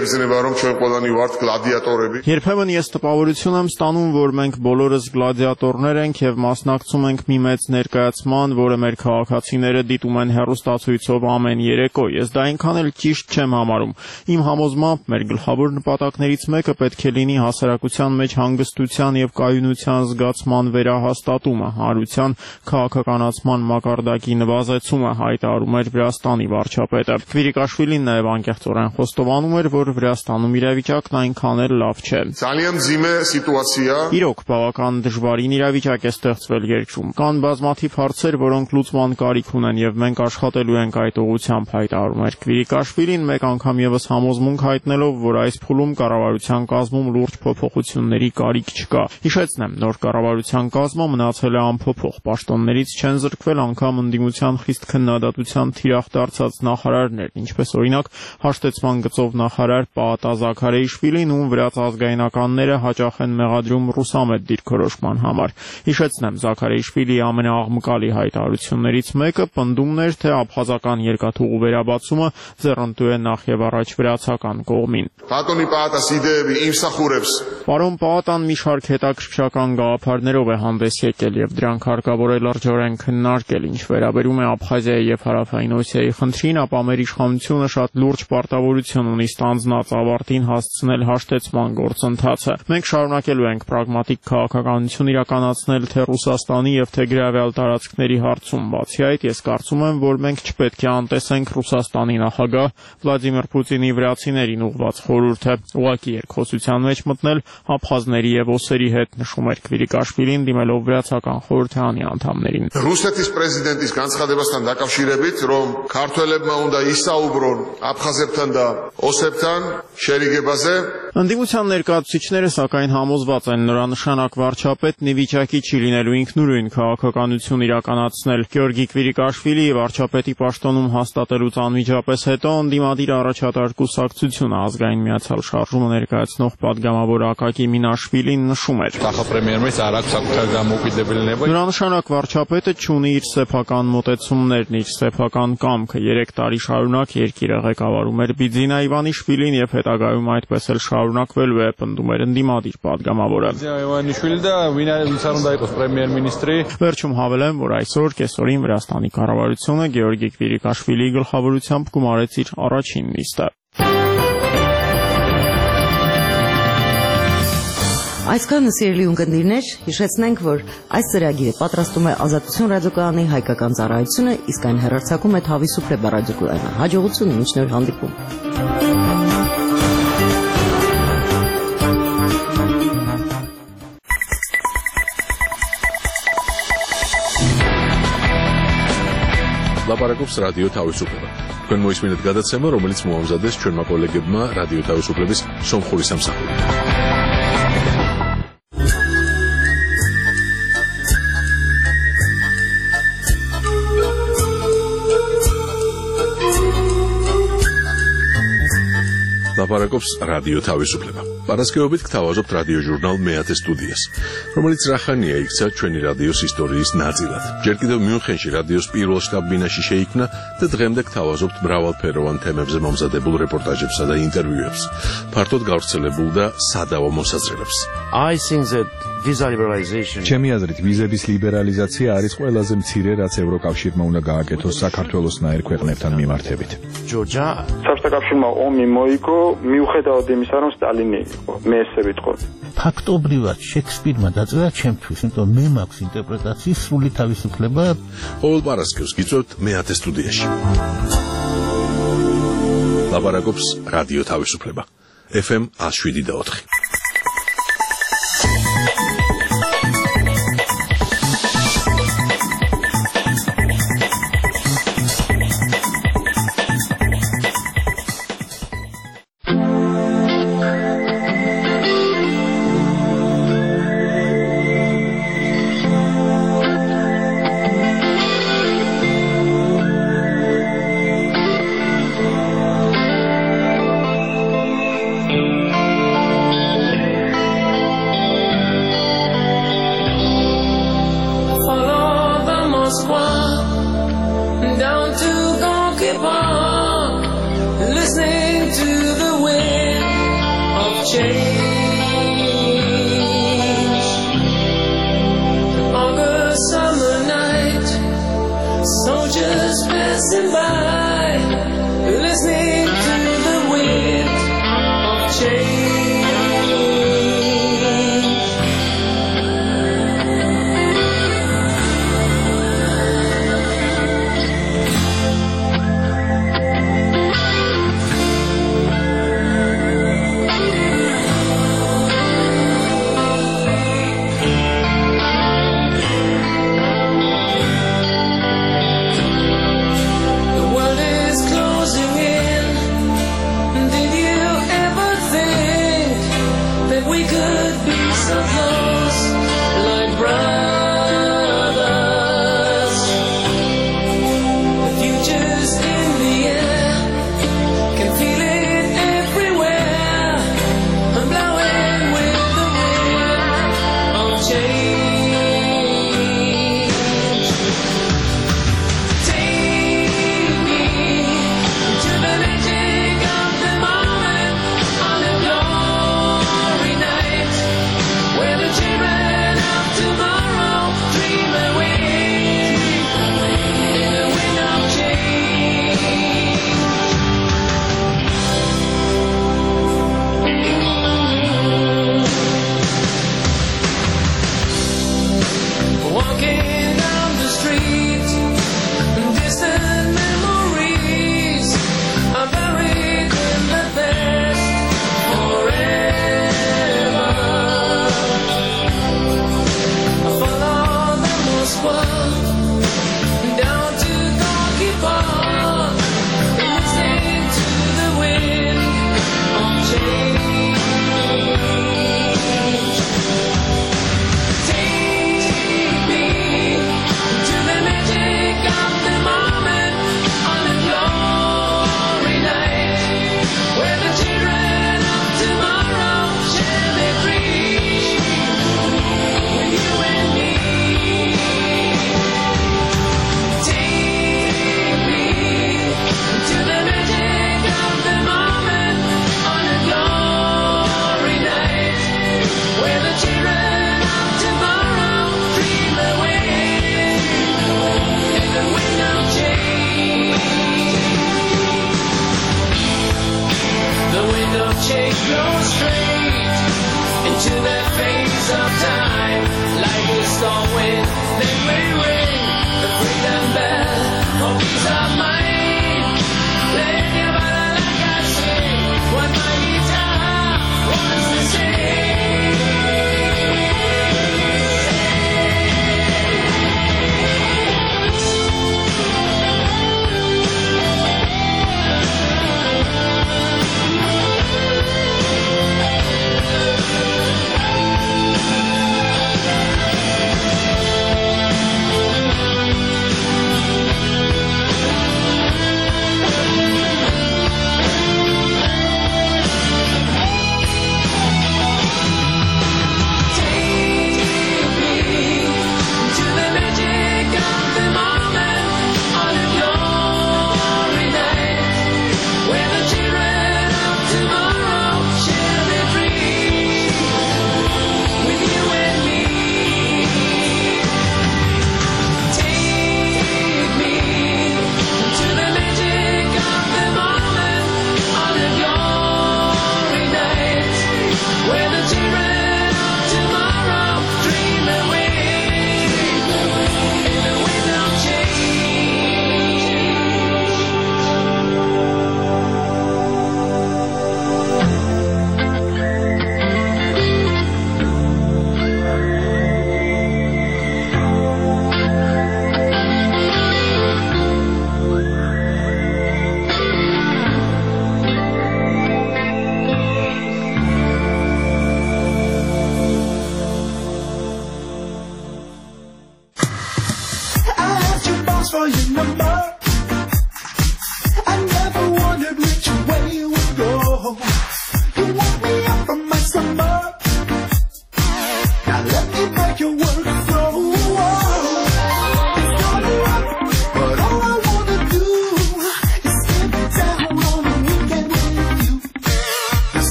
Երբեմն ես տպավորություն եմ ստանում, որ մենք բոլորս գլադիատորներ ենք եւ մասնակցում ենք մի մեծ ներկայացման, որը մեր քաղաքացիները դիտում են հեռուստացույցով ամեն երեկո։ Ես դա այնքան էլ ճիշտ չեմ համարում։ Իմ համոզմամբ մեր գլխավոր նպատակներից մեկը պետք է լինի հասարակության մեջ հանգստության եւ կայունության զգացման վերահաստատումը, հարության քաղաքականացման մակարդակի նվազեցումը, հայտարարում էր Վրաստանի վարչապետը։ Կվիրիկաշվիլին նաեւ անկեղծորեն խոստովանում էր, որ Վրաստանում իրավիճակն այնքան էլ լավ չէ։ Իրոք բավական դժվարին իրավիճակ է ստեղծվել երկրում։ Կան բազմաթիվ հարցեր, որոնք լուծման կարիք ունեն եւ մենք աշխատելու ենք այդ ուղղությամբ, հայտարարում էր Կվիրիկաշվիլին, մեկ անգամ եւս համոզմունք հայտնելով, որ այս փուլում կառավարության կազմում լուրջ փոփոխությունների կարիք չկա։ Հիշեցնեմ, նոր կառավարության կազմը մնացել է անփոփոխ, պաշտոններից չեն զրկվել անգամ ընդդիմության խիստ քննադատության թիրախ դարձած նախարարներն, ինչպես օրինակ հաշտեցման գծով նախարար Պաատա Զաքարեիշվիլին, ում վրաց ազգայնականները հաճախ են մեղադրում ռուսամետ դիրքորոշման համար։ Հիշեցնեմ, Զաքարեիշվիլիի ամենաաղմկալի հայտարարություններից մեկը պնդումն էր, թե աբխազական երկաթուղու վերաբացումը ձեռնտու է նախ եւ առաջ վրացական կողմին։ Պարոն Պաատան մի շարք հետաքրքրական գաղափարներով է հանդես եկել եւ դրանք հարկավոր է լրջորեն քննարկել։ Ինչ վերաբերում է Աբխազիայի եւ Հարավային Օսիայի խնդրին, ապա մեր իշխանությունը շատ լուրջ պարտավորություն ունի ստանձնած ավարտին հասցնել հաշտեցման գործընթացը։ Մենք շարունակելու ենք պրագմատիկ քաղաքականություն իրականացնել թե Ռուսաստանի եւ թե գրավյալ տարածքների հարցում։ Բացի այդ, ես կարծում եմ, որ մենք չպետք է անտեսենք Ռուսաստանի նախագահ Վլադիմիր Պուտինի վրացիներին ուղղված խորհուրդը, ուղղակի երկխոսության մեջ մտնել աբխազների եւ օսերի հետ, նշում էր Կվիրիկաշվիլին, դիմելով վրացական խորհրդարանի անդամներին։ Ռուսეთის պրեզիդենտის განცხადებასთან დაკავშირებით, რომ ქართველებმა უნდა ისაუბრონ աբխազებთან და օսებთან շերիգեբազե Ընդդիմության ներկայացուցիչները սակայն համոզված են, նորանշանակ վարչապետն ի վիճակի չի լինելու ինքնուրույն քաղաքականություն իրականացնել։ Գեորգի Կվիրիկաշվիլիի վարչապետի պաշտոնում հաստատելուց անմիջապես հետո ընդդիմադիր առաջատար կուսակցությունը ազգային միացյալ շարժումը ներկայացնող պատգամավոր Ակակի Մինաշվիլին նշում էր. Նորանշանակ վարչապետը չունի իր սեփական մոտեցումներն, իր սեփական կամքը։ Երեք տարի շարունակ երկիրը ղեկավարում էր Բիձինա Իվանիշվիլին եւ հետագայում այդպես էլ շարունակվելու է, պնդում էր ընդդիմադիր պատգամավորը։ Վերջում հավելեմ, որ այսօր կեսօրին Վրաստանի կառավարությունը Գեորգի Կվիրիկաշվիլիի գլխավորությամբ գումարեց իր առաջին նիստը։ Այսքանը սիրելի ունկնդիրներ, հիշեցնենք, որ այս ծրագիրը պատրաստում է Ազատություն ռադիոկայանի հայկական ծառայությունը, իսկ այն հեռարձակում է Թավիսուփլե ռադիոկայանը։ Հաջողություն, մինչ նոր հանդիպում։ Լապարակობს ռադիո Թավիսուփլե։ Თქვენ მოისმინეთ გადაცემა, რომელიც მოამზადეს ჩვენმა კოლეგებმა რადიო თავისუფლების სომხური სამსახური. ლაპარაკობს რადიო თავისუფლება. Პარასკევობით გთავაზობთ რადიოჟურნალ მეათე სტუდიას, რომელიც რახანია იქცა ჩვენი რადიოს ისტორიის ნაწილად. ჯერ კიდევ მიუნხენში რადიოს პირველ შტაბ-ბინაში შეიქმნა და დღემდე გთავაზობთ მრავალფეროვან თემებზე მომზადებულ რეპორტაჟებსა და ინტერვიუებს, ფართოდ გავრცელებულ და სადავო მოსაზრებებს. ჩემი აზრით, ვიზების ლიბერალიზაცია არის ყველაზე მცირე, რაც ევროკავშირმა უნდა გააკეთოს საქართველოსნაირ ქვეყნებთან მიმართებით. საბჭოთა კავშირმა ომი მოიგო, მიუხედავად იმისა, რომ სტალინი იყო. მე ესე ვიტყოდი. ფაქტობრივად შექსპირმა დაწერა ჩემთვის, იმიტომ მე მაქვს ინტერპრეტაციის სრული თავისუფლება. ყოველ პარასკევს გიწევთ მეათე სტუდიაში. ლაპარაკობს რადიო თავისუფლება. ეფ ემ one oh seven point four.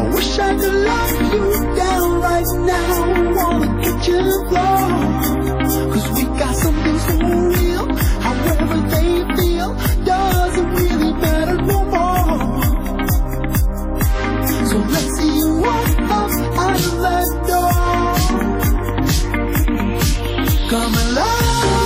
wish I could lock you down right now. Wanna get you wrong, 'cause we got something so real. However they feel doesn't really matter no more. So let's see you walk up out of that door. Come alive.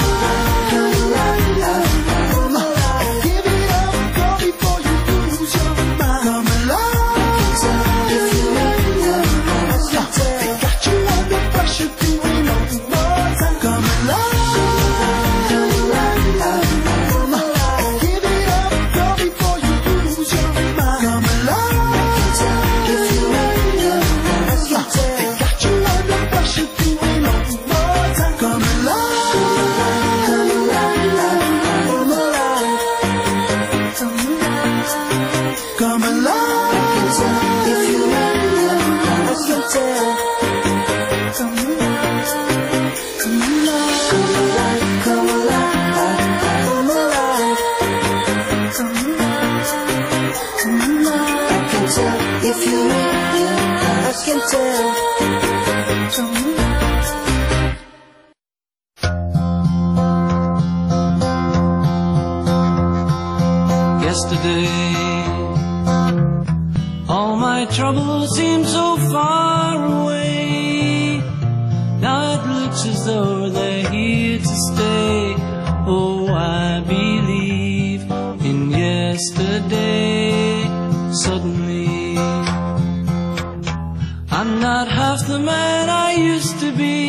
Yesterday, all my troubles seem so far away. Now it looks as though they're here to stay. Oh, I believe in yesterday. Suddenly, I'm not half the man I used to be.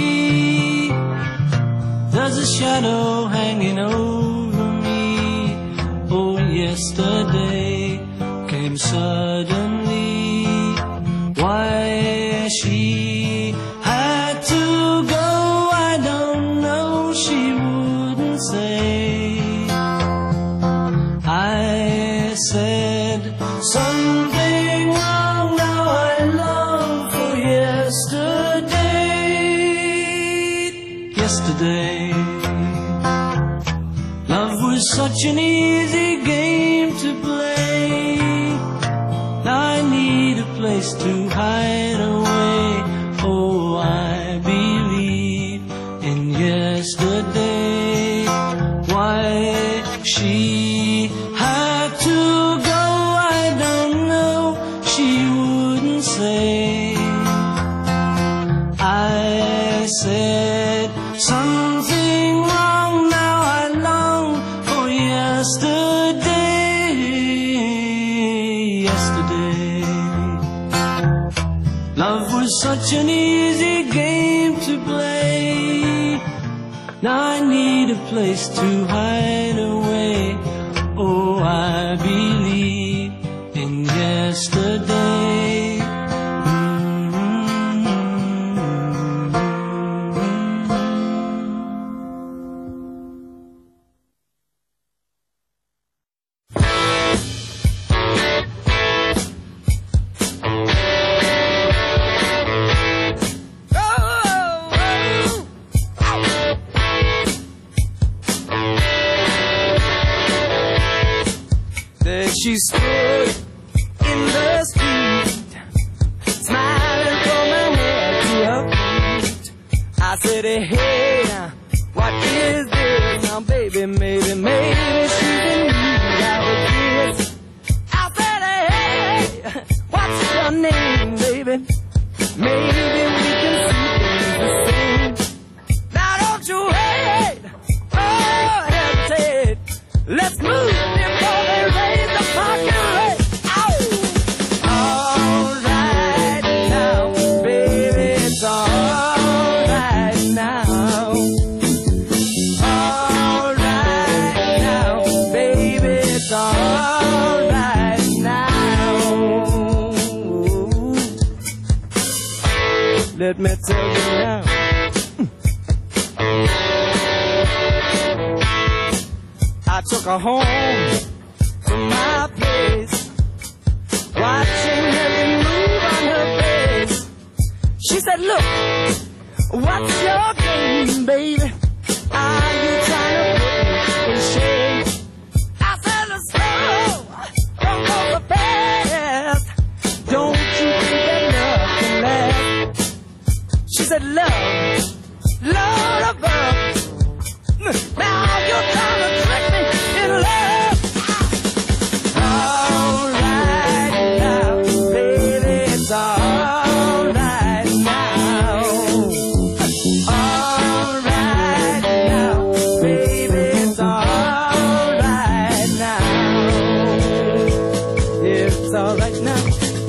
There's a shadow hanging over me. Oh, yesterday came suddenly. Why she had to go, I don't know, she wouldn't say. I said something wrong, now I long for yesterday. Yesterday, love was such an easy game to play. Now I need a place to hide away. Oh, I believe in yesterday. Why she had to go, I don't know, she wouldn't say. I said something wrong, now I long for yesterday. Yesterday, love was such an easy game to play. Now I need a place to hide away. Oh, I believe in yesterday. She stood in the street, smiling from her head to her feet. I said, hey, now, what is this? Now, baby, maybe, maybe she's in need of a kiss. I said, hey, what's your name, baby? Maybe we can see things the same. Now, don't you wait, oh, hesitate. Let's move before they raise the parking rate. Ow! All right now, baby, it's all right now. All right now, baby, it's all right now. Let me tell you now. I took her home to my place, watching every move on her face. She said, look, what's your game, baby? Are you trying to put me in shame? I said, let's go, don't go so fast. Don't you think said love, Lord above. Now you're trying to trick me in love. All right now, baby, it's all right now. All right now, baby, it's all right now. It's all right now.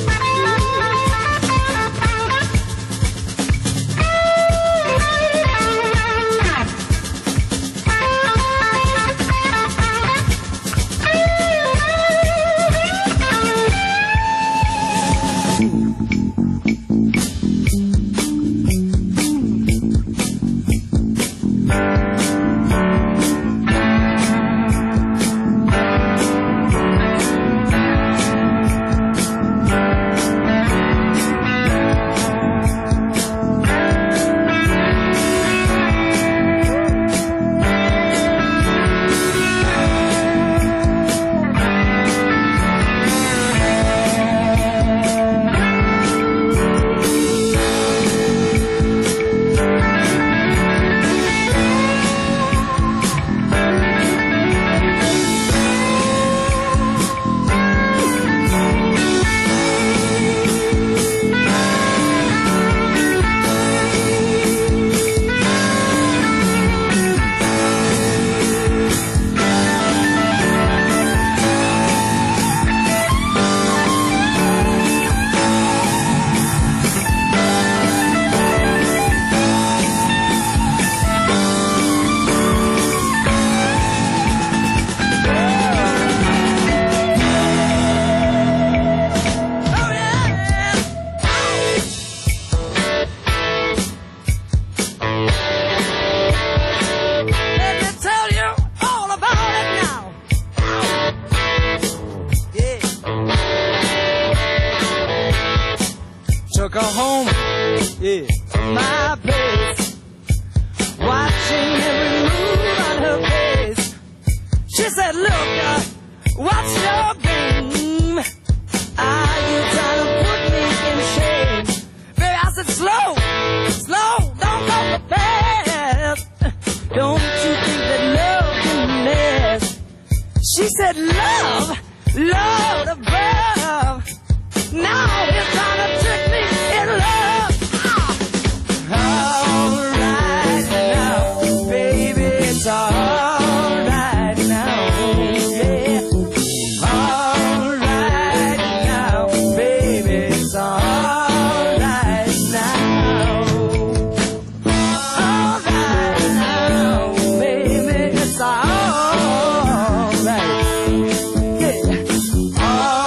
Took her home, yeah, to my place, watching every move on her face. She said, look, uh, what's your game? Are you trying to put me in shame? Baby, I said, slow, slow, don't go so fast. Don't you think that love can last? She said, love, love above. Now you're trying to trick me in love. All right now, baby, it's all right now, yeah. All right now, baby, it's all right now. All right now, baby, it's all right, yeah. All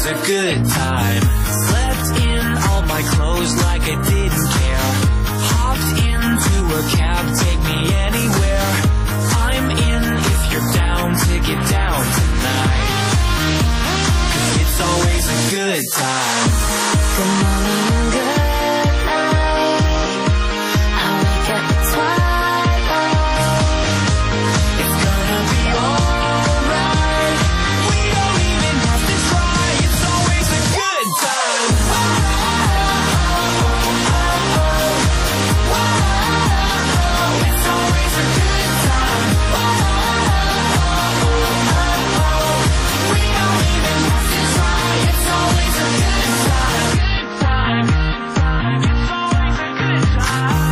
a good time. Slept in all my clothes like I didn't care. Hopped into a cab, take me anywhere. I'm in if you're down to get down tonight. 'Cause it's always a good time. Good morning, good night. I wake up at twilight. It's gonna be alright. We don't even have to try. It's always a good time. It's always a good time. We don't even have to try. It's always a good time. Good time. It's always a good time.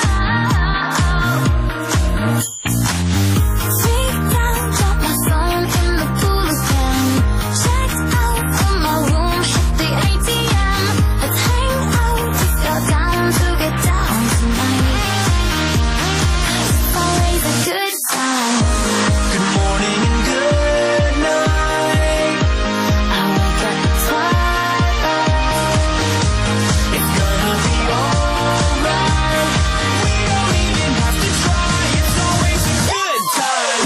Sit down, drop my phone in the pool again. Checked out of my room, hit the A T M. Let's hang out if you're down to get down tonight. It's always a good time. Good morning and good night. I wake up at twilight. It's gonna be alright. We don't even have to try. It's always a good time.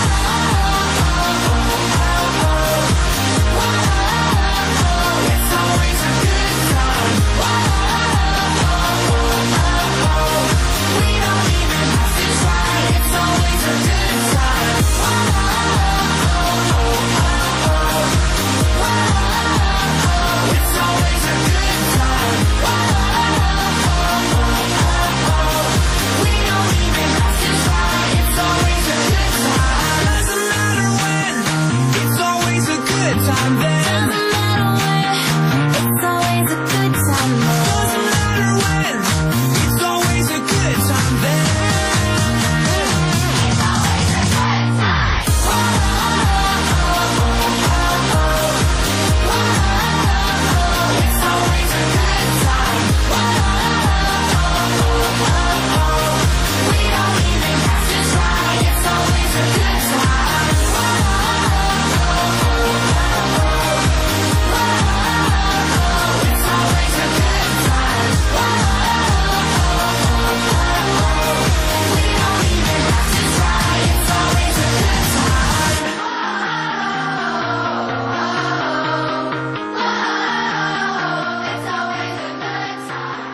It's always a good time. We don't even have to try. It's always a good time. It's always a good time. We don't even have to try. It's always a good time. Doesn't matter when. It's always a good time then. It's always a good time then. Doesn't matter when. It's always a good time then. It's always a good time. It's always a good time. We don't even have to try. It's always a good time. It's always a good time. We don't even have to try. It's always a good time. It's always a good time.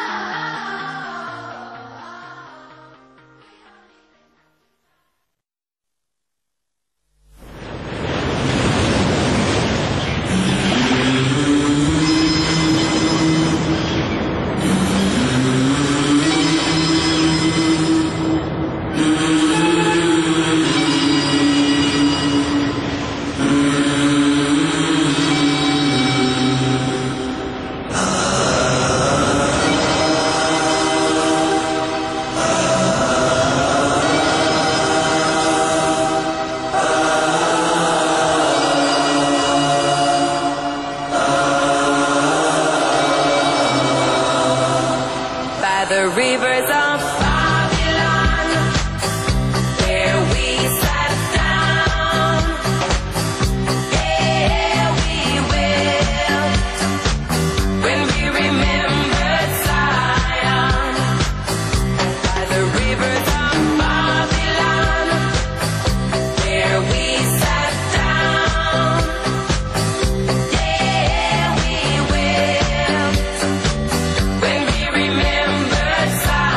By the rivers of Babylon, where we sat down, there we wept when we remembered Zion. By the rivers of Babylon, where we sat down, there we wept when we remembered Zion.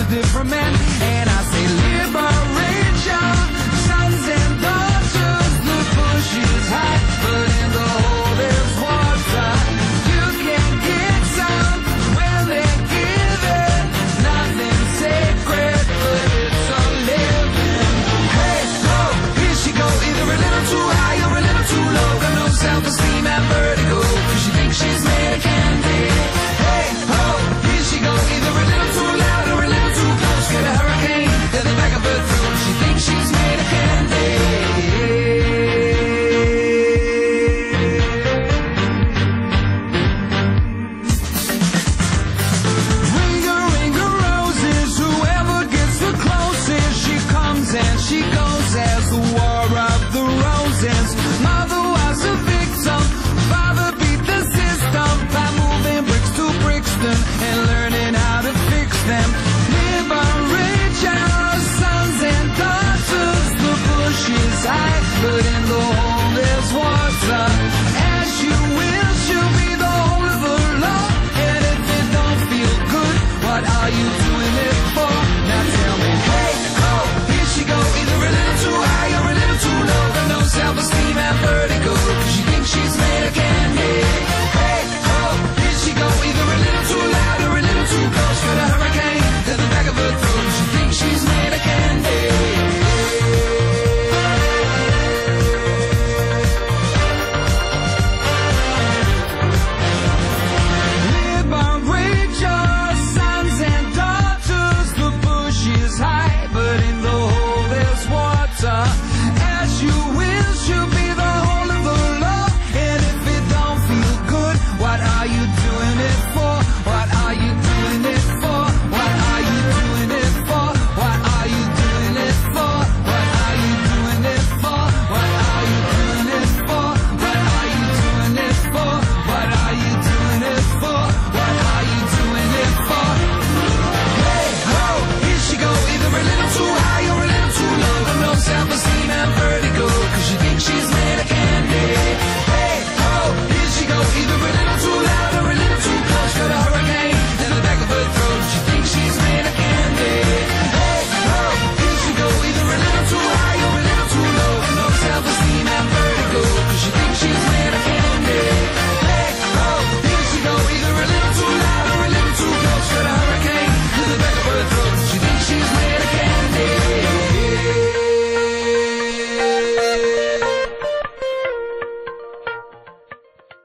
a different man. And I say liberate your sons and daughters. The bush is hot, but in the hole there's water. You can get some when they give it. Nothing sacred, but it's a living. Hey, ho, here she go, either a little too high or a little too low. Got no self-esteem at birth.